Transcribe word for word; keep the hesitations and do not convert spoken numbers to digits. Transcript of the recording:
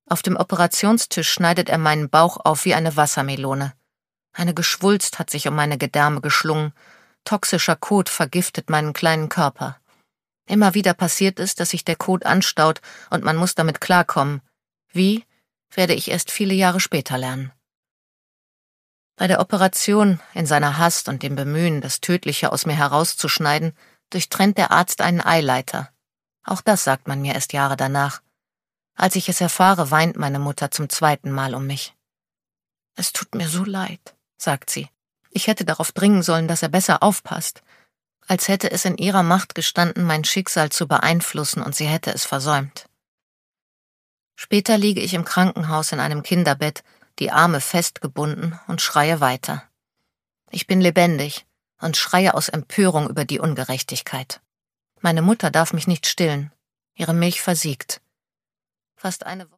Auf dem Operationstisch schneidet er meinen Bauch auf wie eine Wassermelone. Eine Geschwulst hat sich um meine Gedärme geschlungen. Toxischer Kot vergiftet meinen kleinen Körper. Immer wieder passiert es, dass sich der Kot anstaut und man muss damit klarkommen. Wie, werde ich erst viele Jahre später lernen. Bei der Operation, in seiner Hast und dem Bemühen, das Tödliche aus mir herauszuschneiden, durchtrennt der Arzt einen Eileiter. Auch das sagt man mir erst Jahre danach. Als ich es erfahre, weint meine Mutter zum zweiten Mal um mich. »Es tut mir so leid«, sagt sie. »Ich hätte darauf dringen sollen, dass er besser aufpasst.« Als hätte es in ihrer Macht gestanden, mein Schicksal zu beeinflussen, und sie hätte es versäumt. Später liege ich im Krankenhaus in einem Kinderbett, die Arme festgebunden, und schreie weiter. Ich bin lebendig und schreie aus Empörung über die Ungerechtigkeit. Meine Mutter darf mich nicht stillen. Ihre Milch versiegt. Fast eine Woche